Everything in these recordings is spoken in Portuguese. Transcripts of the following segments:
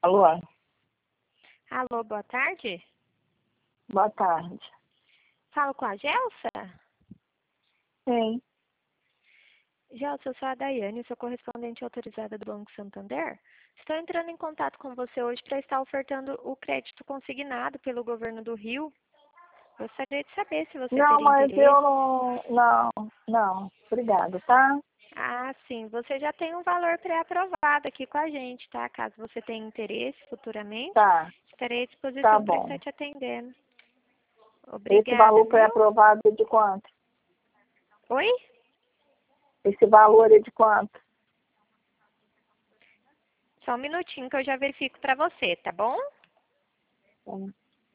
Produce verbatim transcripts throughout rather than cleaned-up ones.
Alô? Alô, boa tarde. Boa tarde. Falo com a Gelsa? Sim. Gelsa, eu sou a Daiane, sou correspondente autorizada do Banco Santander. Estou entrando em contato com você hoje para estar ofertando o crédito consignado pelo governo do Rio. Gostaria de saber se você Não, teria mas interesse. eu não... Não, não. Obrigada, tá? Ah, sim. Você já tem um valor pré-aprovado aqui com a gente, tá? Caso você tenha interesse futuramente, Tá, estarei à tá disposição para bom. estar te atendendo. Esse Obrigada, valor foi viu? aprovado de quanto? Oi? Esse valor é de quanto? Só um minutinho que eu já verifico para você, tá bom? Hum.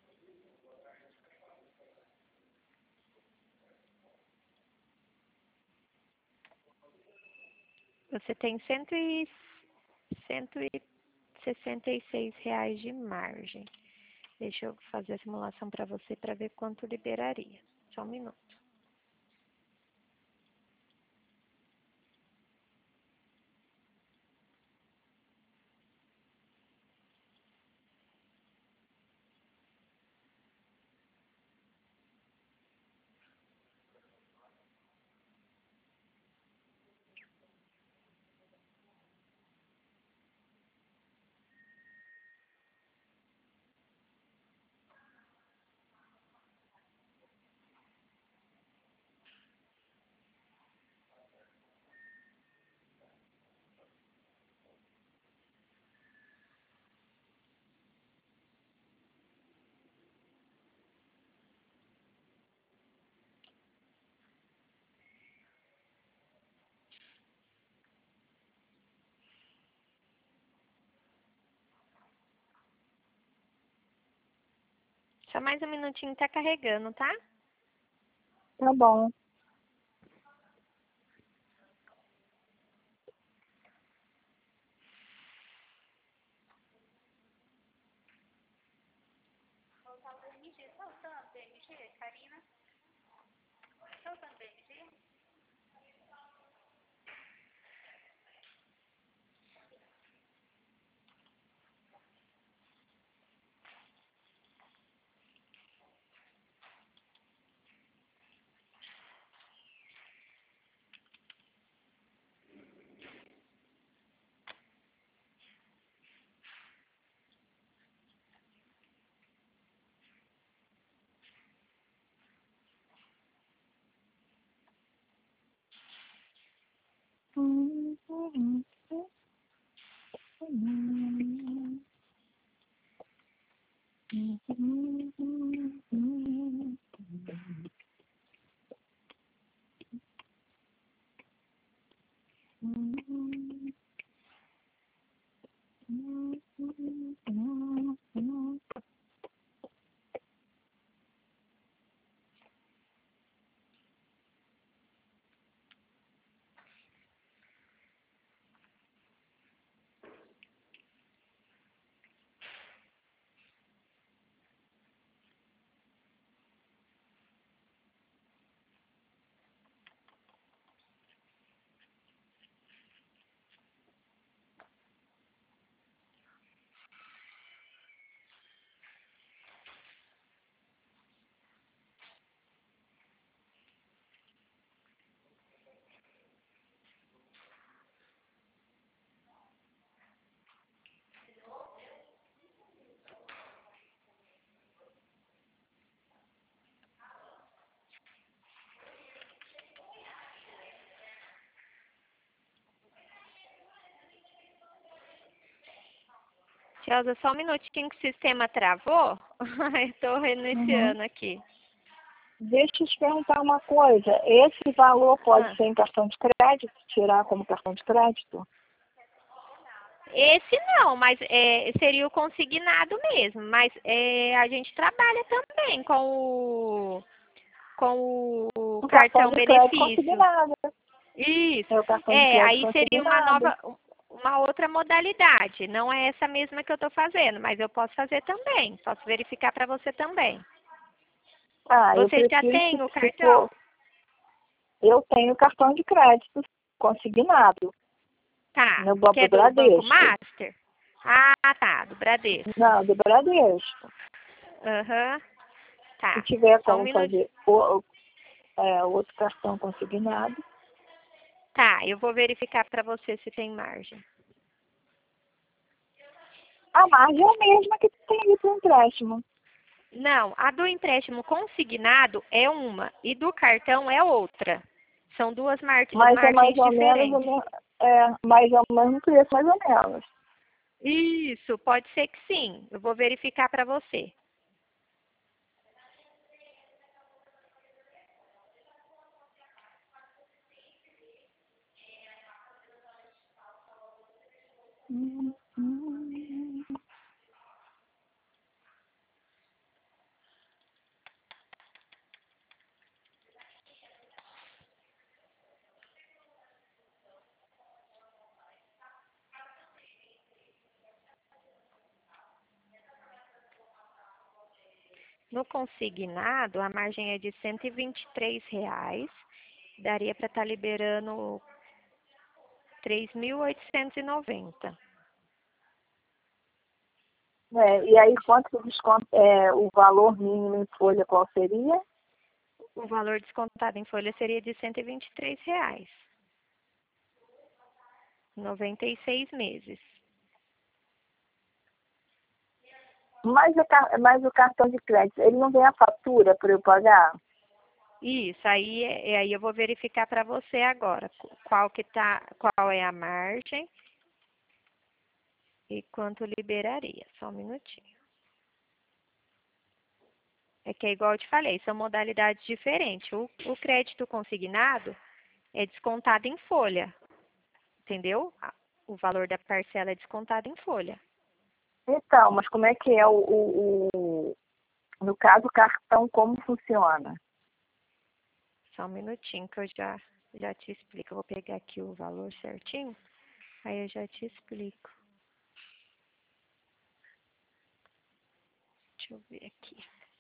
Você tem cento e, cento e sessenta e seis reais de margem. Deixa eu fazer a simulação para você para ver quanto liberaria. Só um minuto. Só mais um minutinho, tá carregando, tá? Tá bom. Gelsa, só um minutinho que o sistema travou. Estou Uhum. reiniciando aqui. Deixa eu te perguntar uma coisa. Esse valor pode Ah. ser em cartão de crédito? Tirar como cartão de crédito? Esse não, mas é, seria o consignado mesmo. Mas é, a gente trabalha também com o, com o Um cartão cartão de crédito benefício. consignado. Isso. É o cartão de É, crédito aí seria uma consignado. nova, uma outra modalidade. Não é essa mesma que eu estou fazendo, mas eu posso fazer também. Posso verificar para você também. Ah, eu Você já prefiro tem que o se for... cartão? Eu tenho cartão de crédito consignado Tá. no Banco Que é do Banco Bradesco. Master? Ah, tá, do Bradesco. Não, do Bradesco. Aham. Tá. Se tiver Só um como minutinho. fazer o, o- é, outro cartão consignado. Tá, eu vou verificar para você se tem margem. A margem é a mesma que tem ali para o empréstimo. Não, a do empréstimo consignado é uma e do cartão é outra. São duas mar Mas é mais margens ou menos o diferentes. mesmo, é, mais ou menos preço, mais ou menos. Isso, pode ser que sim. Eu vou verificar para você. Hum, hum. No consignado, a margem é de cento e vinte e três reais. Daria para estar liberando três mil oitocentos e noventa. É, e aí, quanto que desconto, é, o valor mínimo em folha, qual seria? O valor descontado em folha seria de cento e vinte e três reais. noventa e seis meses. Mas, o ca- mas o cartão de crédito, ele não tem a fatura para eu pagar? Isso, aí, é- aí eu vou verificar para você agora qual que tá, qual é a margem e quanto liberaria. Só um minutinho. É que é igual eu te falei, são modalidades diferentes. O, o crédito consignado é descontado em folha, entendeu? A- O valor da parcela é descontado em folha. Então, mas como é que é o, o, o no caso, o cartão, como funciona? Só um minutinho que eu já, já te explico. Eu vou pegar aqui o valor certinho, aí eu já te explico. Deixa eu ver aqui.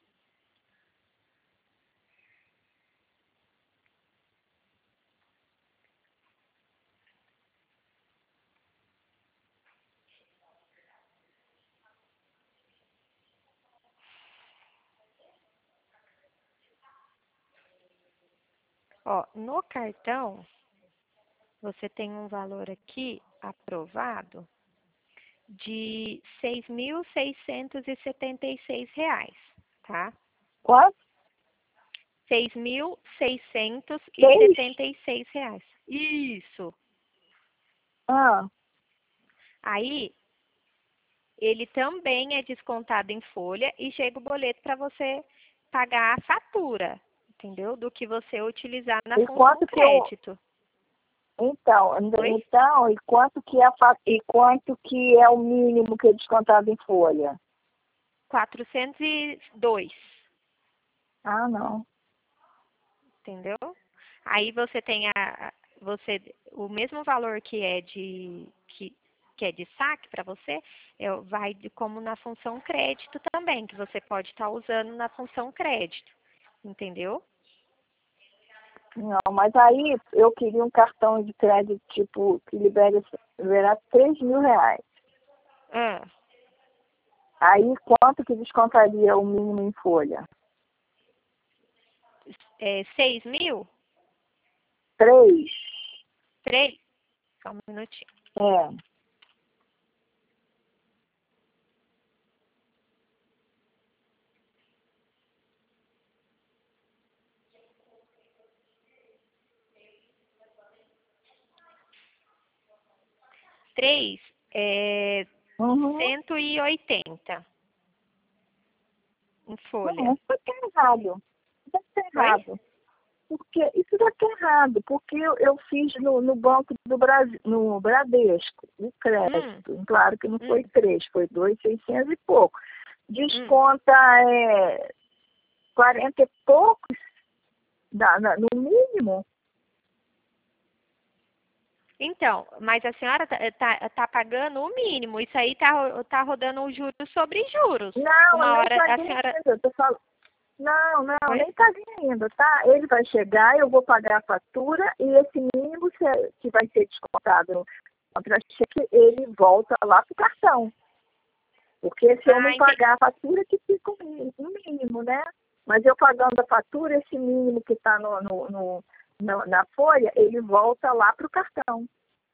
Ó, no cartão, você tem um valor aqui aprovado de seis mil seiscentos e setenta e seis reais, tá? Quanto? seis mil seiscentos e Seis? setenta e seis reais. Isso. Ah, Aí, ele também é descontado em folha e chega o boleto para você pagar a fatura, entendeu? Do que você utilizar na e função quanto que eu... crédito. Então, Oi? então, e quanto que é, a fa- e quanto que é o mínimo que é descontado em folha? quatrocentos e dois. Ah, não. Entendeu? Aí você tem a, você, o mesmo valor que é de, que, que é de saque para você, é, vai de, como na função crédito também, que você pode estar usando na função crédito. Entendeu? Não, mas aí eu queria um cartão de crédito, tipo, que libere, liberar três mil reais. Ah, Aí, quanto que descontaria o mínimo em folha? é, seis mil? Três. Três? Só um minutinho. É. Três é Uhum. cento e oitenta em folha. Não, isso daqui é errado. Isso daqui é Oi? errado. Porque isso daqui é errado, porque eu, eu fiz no, no Banco do Brasil, no Bradesco, o Hum, crédito. Claro que não foi hum, três, foi dois, seiscentos e pouco. hum. Desconta é, quarenta e poucos da, na- no mínimo. Então, mas a senhora tá, tá, tá pagando o mínimo. Isso aí tá, ro- tá rodando os juros sobre juros. Não, Uma nem hora a paguei senhora. ainda. Eu tô falando. Não, não, Oi? nem paguei ainda, tá? Ele vai chegar, eu vou pagar a fatura e esse mínimo se- que vai ser descontado contra-cheque, ele volta lá para o cartão. Porque se eu Ah, não entendi. pagar a fatura, que fica o mínimo, o mínimo, né? Mas eu pagando a fatura, esse mínimo que está no, no, no, no, na folha, ele volta lá para o cartão.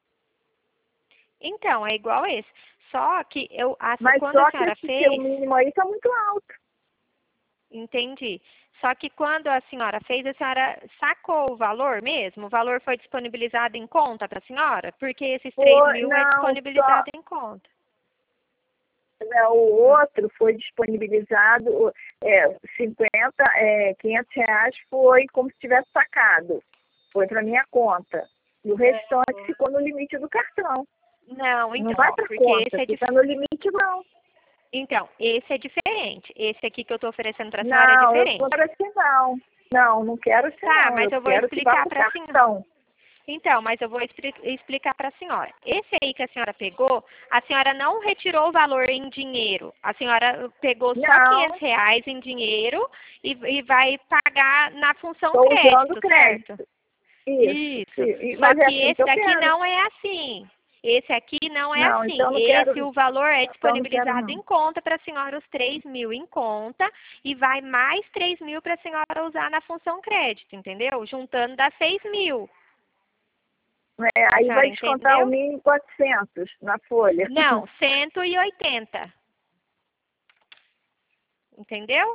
Então, é igual esse. Só que eu, a, Mas quando a só que senhora esse fez, seu mínimo aí está muito alto. entendi. Só que quando a senhora fez, a senhora sacou o valor mesmo? O valor foi disponibilizado em conta para a senhora? Porque esses três Foi, mil é não, só, disponibilizado em conta. não, o outro foi disponibilizado, é, cinquenta, é, quinhentos reais foi como se tivesse sacado. Foi para minha conta. E o restante ficou no limite do cartão. Não, então, Não vai ó, para porque conta, esse é fica dif... no limite não. Então, esse é diferente. Esse aqui que eu estou oferecendo para a senhora é Não, eu diferente. não quero assim não. Não, não quero assim Tá, não. mas Eu eu vou quero que vá explicar para o para a senhora. cartão. Então, mas eu vou expli- explicar para a senhora. Esse aí que a senhora pegou, a senhora não retirou o valor em dinheiro. A senhora pegou só Não, quinhentos reais em dinheiro e, e vai pagar na função estou usando crédito, crédito. certo? Isso, Isso. sim. Só Mas é que assim que esse eu daqui quero. não é assim. Esse aqui não é Não, assim. então eu não Esse, quero. o valor é Então eu não quero disponibilizado não. em conta para a senhora, os três mil em conta, e vai mais três mil para a senhora usar na função crédito, entendeu? Juntando dá seis mil. É, A aí senhora vai descontar o entendeu? mínimo quatrocentos na folha. Não, cento e oitenta. Entendeu?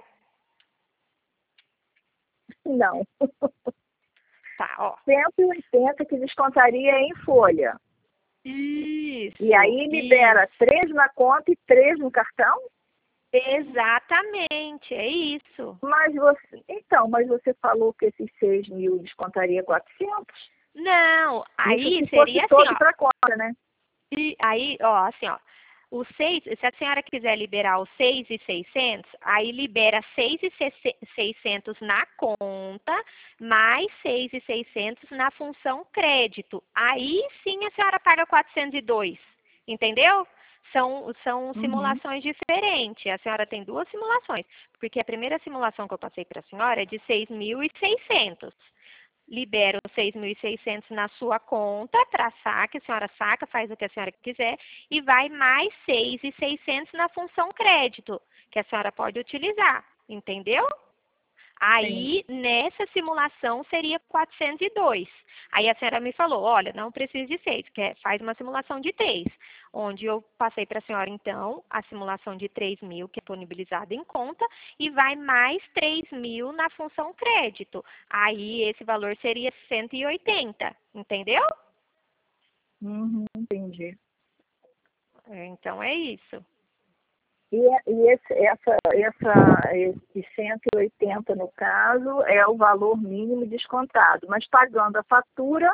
Não. Tá, ó. cento e oitenta que descontaria em folha. Isso. E aí libera Isso. três na conta e três no cartão? Exatamente, é isso. Mas você. Então, mas você falou que esses seis mil descontaria quatrocentos? Não, Isso aí se fosse seria assim, todo ó. para conta, né? E aí, ó, assim, ó. Os seis, se a senhora quiser liberar os seis e seiscentos, aí libera seis e seiscentos na conta, mais seis e seiscentos na função crédito. Aí sim a senhora paga quatrocentos e dois, entendeu? São, são Uhum. simulações diferentes. A senhora tem duas simulações, porque a primeira simulação que eu passei para a senhora é de seis mil e seiscentos. Libera os seis mil e seiscentos na sua conta para saque, a senhora saca, faz o que a senhora quiser, e vai mais seis mil e seiscentos na função crédito, que a senhora pode utilizar, entendeu? Sim. Aí, nessa simulação, seria quatrocentos e dois. Aí a senhora me falou, olha, não precisa de seis, quer, faz uma simulação de três. Onde eu passei para a senhora, então, a simulação de três mil, que é disponibilizada em conta, e vai mais três mil na função crédito. Aí, esse valor seria cento e oitenta, entendeu? Uhum, entendi. Então, é isso. E, e esse, essa, essa, esse cento e oitenta, no caso, é o valor mínimo descontado. Mas pagando a fatura,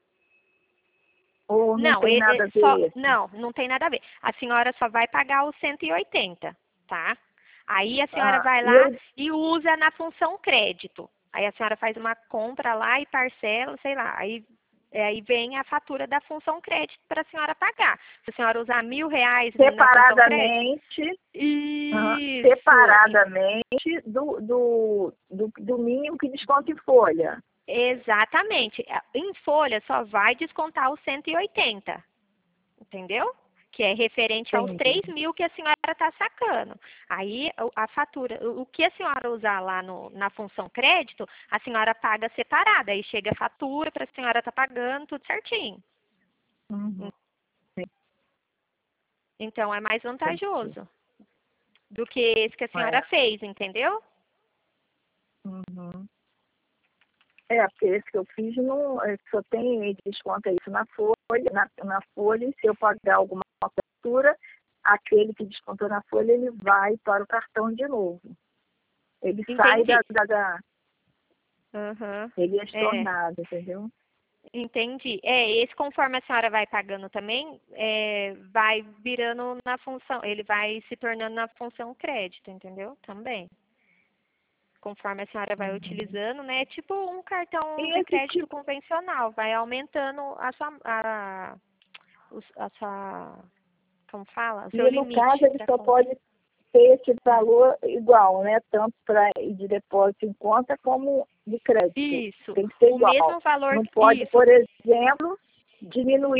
ou não Não, tem e- nada a e- só, ver esse? não, não tem nada a ver. A senhora só vai pagar os cento e oitenta, tá? Aí a senhora Ah, vai e lá eu, e usa na função crédito. Aí a senhora faz uma compra lá e parcela, sei lá. Aí, é, aí vem a fatura da função crédito para a senhora pagar. Se a senhora usar mil reais na função crédito. separadamente, aham, Isso, separadamente do, do, do, do mínimo que desconta em folha. exatamente. Em folha só vai descontar os cento e oitenta. Entendeu? Que é referente aos Entendi. três mil que a senhora está sacando. Aí a fatura, o que a senhora usar lá no, na função crédito, a senhora paga separada. Aí chega a fatura para a senhora estar tá pagando tudo certinho. Uhum, sim, Então é mais entendi. vantajoso do que esse que a senhora É. fez, entendeu? Uhum. É, porque esse que eu fiz não, é, só tem desconto isso na folha, na, na folha, e se eu pagar alguma fatura, aquele que descontou na folha, ele vai para o cartão de novo. Ele sai da, Entendi. da, da Uhum. ele é É. estornado, entendeu? Entendi. É, esse conforme a senhora vai pagando também, é, vai virando na função, ele vai se tornando na função crédito, entendeu? Também. Conforme a senhora vai Uhum. utilizando, né? É tipo um cartão E de esse crédito tipo, convencional, vai aumentando a sua, a, os- a sua, como fala? O seu e no caso limite ele para só compra. pode ter esse valor igual, né? Tanto para de depósito em conta como de crédito. Isso, Tem que ser o igual. mesmo valor, Não que- pode, isso, por exemplo, diminuir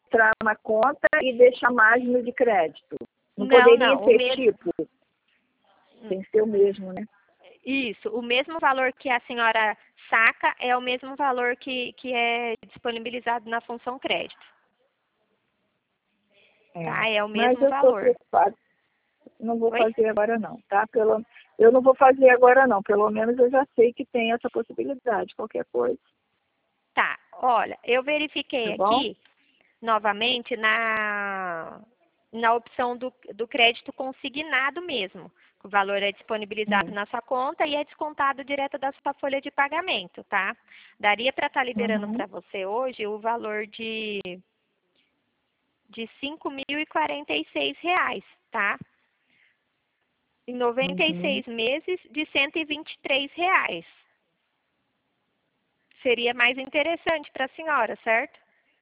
entrar na conta e deixar mais no de crédito. Não, Não, poderia não, o ter mesmo- tipo. Tem que ser o mesmo, né? Isso, o mesmo valor que a senhora saca é o mesmo valor que, que é disponibilizado na função crédito. É. Tá? É o Mas mesmo eu estou valor. preocupada. Não vou Oi? fazer agora não, tá? Pelo, eu não vou fazer agora não. Pelo menos eu já sei que tem essa possibilidade, qualquer coisa. Tá, olha, eu verifiquei Tá bom? aqui novamente na, na opção do, do crédito consignado mesmo. O valor é disponibilizado Hum. na sua conta e é descontado direto da sua folha de pagamento, tá? Daria para estar liberando Uhum. para você hoje o valor de, de cinco mil e quarenta e seis reais, tá? Em noventa e Uhum. seis meses de cento e vinte e três reais. Seria mais interessante para a senhora, certo?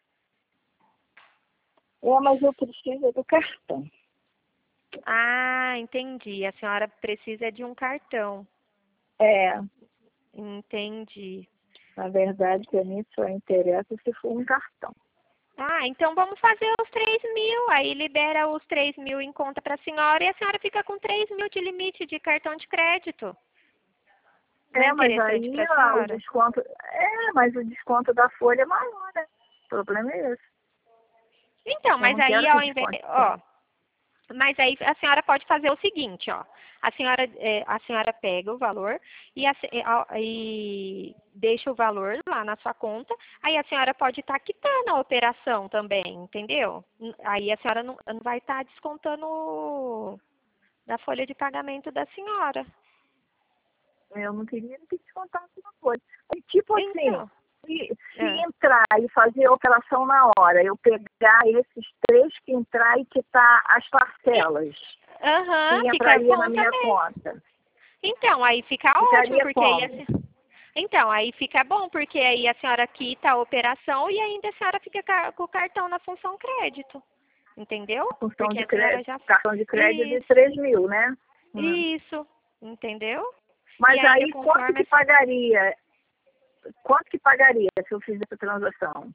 É, mas eu preciso do cartão. Ah, entendi. A senhora precisa de um cartão. É, Entendi. na verdade, para mim só interessa se for um cartão. Ah, então vamos fazer os três mil. Aí libera os três mil em conta para a senhora e a senhora fica com três mil de limite de cartão de crédito. Não é É, mas interessante aí para a ah, o senhora? desconto. É, mas o desconto da folha é maior, né? O problema é esse. Então, Eu mas não aí quero que ao invés, desconte ó, tanto. mas aí a senhora pode fazer o seguinte, ó. A senhora, é, a senhora pega o valor e, a, se- e a- e deixa o valor lá na sua conta. Aí a senhora pode estar quitando a operação também, entendeu? N- Aí a senhora não, não vai estar descontando da folha de pagamento da senhora. Eu não queria que descontasse uma folha. E, tipo assim, Então, se, se é. entrar e fazer a operação na hora, eu pegar esses três que entrar e quitar as parcelas, Aham, que fica entraria na bom minha também. conta, Então, aí fica ótimo, ficaria porque aí a como? se- então, aí fica bom, porque aí a senhora quita a operação e ainda a senhora fica ca- com o cartão na função crédito. Entendeu? A função Porque de a senhora crédito, já. cartão de crédito de Isso, três mil, né? Hum. isso. Entendeu? E Mas ainda aí quanto conforme. que pagaria? Quanto que pagaria se eu fizer essa transação?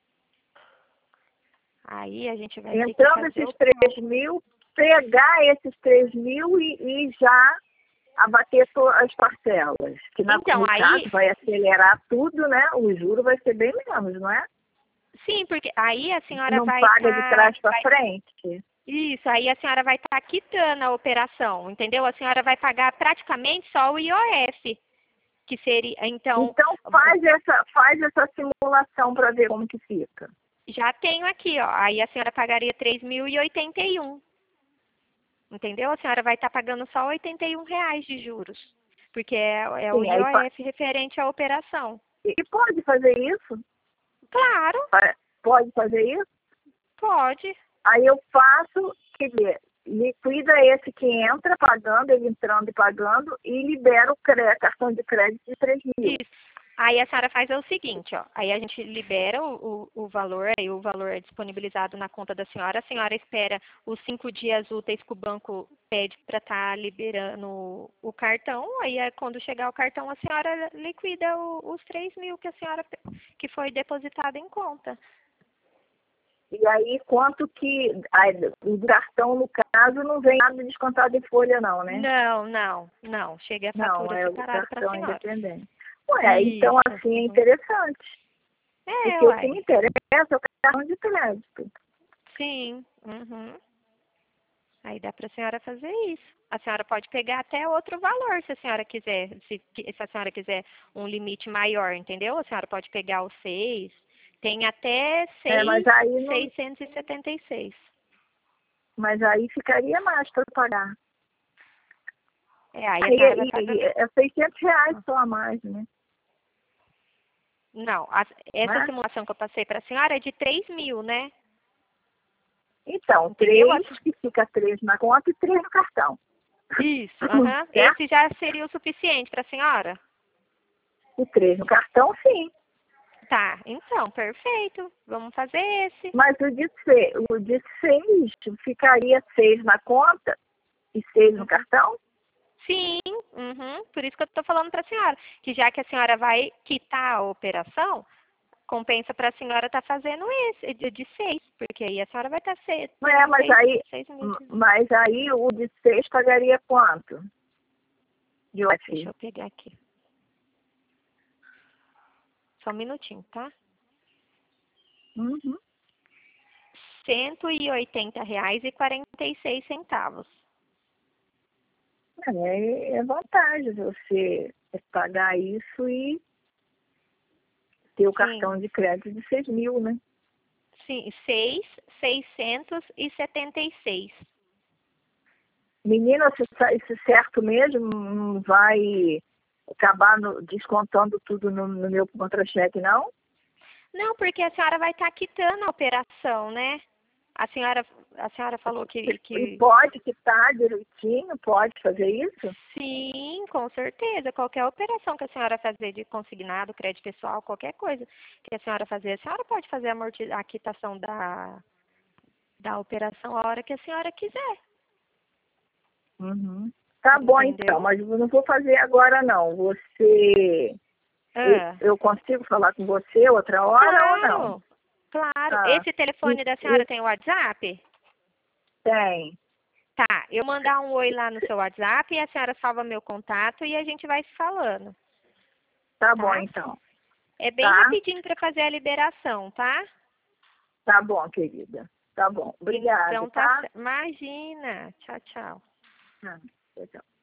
Aí a gente vai ter que Entrando fazer esses o três cálculo. mil, pegar esses três mil e, e já abater to- as parcelas. Que na- Então, no aí. caso vai acelerar tudo, né? O juro vai ser bem menos, não é? Sim, porque aí a senhora Não vai paga de estar. trás para frente. Isso, aí a senhora vai estar quitando a operação, entendeu? A senhora vai pagar praticamente só o I O F, que seria, então, Então faz essa, faz essa simulação para ver como que fica. já tenho aqui, ó, aí a senhora pagaria três mil e oitenta e um, entendeu? A senhora vai estar pagando só oitenta e um reais de juros, porque é, é o Sim, aí fa- I O F referente à operação. e pode fazer isso? Claro, Pa- Pode fazer isso? pode. Aí eu faço, quer dizer, liquida esse que entra pagando, ele entrando e pagando, e libera o cre- cartão de crédito de três mil. Isso. Aí a senhora faz o seguinte, ó. Aí a gente libera o, o, o valor, aí o valor é disponibilizado na conta da senhora. A senhora espera os cinco dias úteis que o banco pede para estar liberando o cartão. Aí é quando chegar o cartão, a senhora liquida o- os três mil que a senhora pe- que foi depositado em conta. E aí, quanto que. Aí, o cartão, no caso, não vem nada descontado em folha, não, né? Não, não, não. Chega a Não, fatura é o separada para a cartão senhora. independente. Ué, então Isso. assim é Uhum. interessante. É, Porque o que uai. me interessa é o cartão de crédito. Sim. Uhum. Aí dá para a senhora fazer isso. A senhora pode pegar até outro valor, se a senhora quiser, se, se a senhora quiser um limite maior, entendeu? A senhora pode pegar o seis, tem até É, mas seis, aí não. seiscentos e setenta e seis. Mas aí ficaria mais para pagar. É, aí a Aí, senhora vai e- e- pagando. é seiscentos reais só a mais, né? Não, a- essa Né? simulação que eu passei para a senhora é de três mil, né? Então, Entendeu? três, que fica três na conta e três no cartão. Isso, aham. Certo? Esse já seria o suficiente para a senhora? E três no cartão, sim. Tá, então, perfeito. Vamos fazer esse. Mas o de, seis, o de seis ficaria seis na conta e seis no cartão? Sim, uhum, por isso que eu estou falando para a senhora, que já que a senhora vai quitar a operação, Compensa para a senhora estar fazendo esse, de, de seis, porque aí a senhora vai estar seis. É, mas seis, aí, seis mil. mas aí o de seis pagaria quanto? De Deixa U F? eu pegar aqui. Só um minutinho, tá? Uhum. cento e oitenta reais e quarenta e seis centavos. É, é vantagem você pagar isso e ter o Sim, cartão de crédito de seis mil, né? sim, seis mil seiscentos e setenta e seis. Menina, isso isso certo mesmo? Não vai acabar no- descontando tudo no, no meu contra-cheque, não? Não, porque a senhora vai estar quitando a operação, né? A senhora, a senhora falou que, E que pode quitar direitinho? Pode fazer isso? sim, com certeza. Qualquer operação que a senhora fazer de consignado, crédito pessoal, qualquer coisa que a senhora fazer, a senhora pode fazer a, amorti- a quitação da, da operação a hora que a senhora quiser. Uhum. Tá bom, então, Entendeu? mas eu não vou fazer agora, não. Você... Eu, Ah, eu consigo falar com você outra hora ou não? claro, claro. Tá. Esse E, telefone da senhora e tem WhatsApp? tem. Tá, eu mandar um oi lá no seu WhatsApp e a senhora salva meu contato e a gente vai se falando, Tá bom, tá? então. É bem Tá? rapidinho para fazer a liberação, tá? Tá bom, querida. Tá bom. Obrigada, Então tá, tá? cer- imagina. Tchau, tchau. Ah, tchau, tchau.